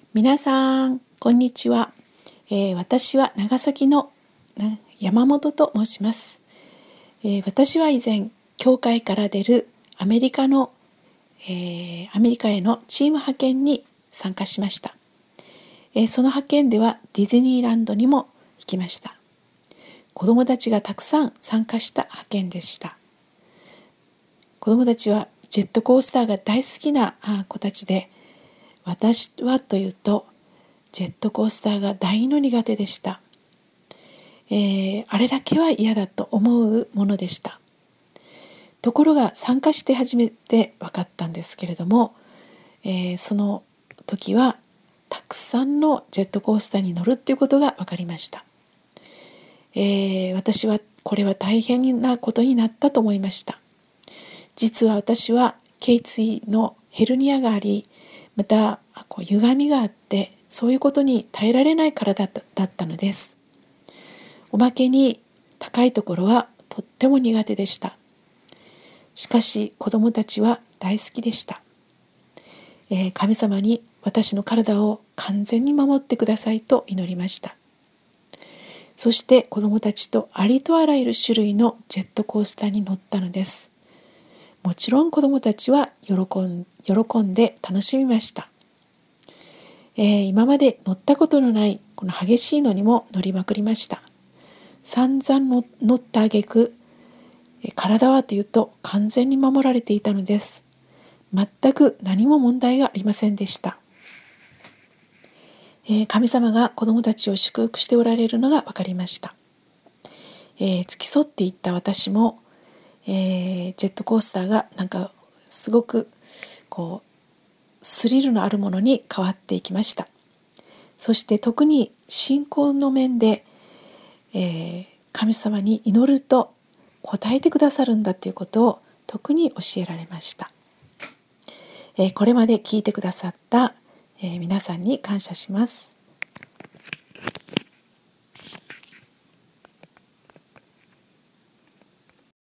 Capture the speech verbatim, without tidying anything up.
皆さんこんにちは、えー、私は長崎の山本と申します、えー、私は以前教会から出るアメリカの、えー、アメリカへのチーム派遣に参加しました、えー、その派遣ではディズニーランドにも行きました。子どもたちがたくさん参加した派遣でした。子どもたちはジェットコースターが大好きな子たちで、私はというとジェットコースターが大の苦手でした、えー、あれだけは嫌だと思うものでした。ところが参加して初めて分かったんですけれども、えー、その時はたくさんのジェットコースターに乗るっていうことが分かりました。えー、私はこれは大変なことになったと思いました。実は私は頸椎のヘルニアがあり、またこう歪みがあって、そういうことに耐えられない体だった、だったのです。おまけに高いところはとっても苦手でした。しかし子どもたちは大好きでした、えー、神様に私の体を完全に守ってくださいと祈りました。そして子どもたちとありとあらゆる種類のジェットコースターに乗ったのです。もちろん子どもたちは喜ん、喜んで楽しみました、えー、今まで乗ったことのないこの激しいのにも乗りまくりました。散々乗った挙句、体はというと完全に守られていたのです。全く何も問題がありませんでした、えー、神様が子どもたちを祝福しておられるのが分かりました、えー、付き添っていった私も、えー、ジェットコースターがなんかすごくこうスリルのあるものに変わっていきました。そして特に信仰の面で、えー、神様に祈ると答えてくださるんだということを特に教えられました。えー、これまで聞いてくださった、えー、皆さんに感謝します。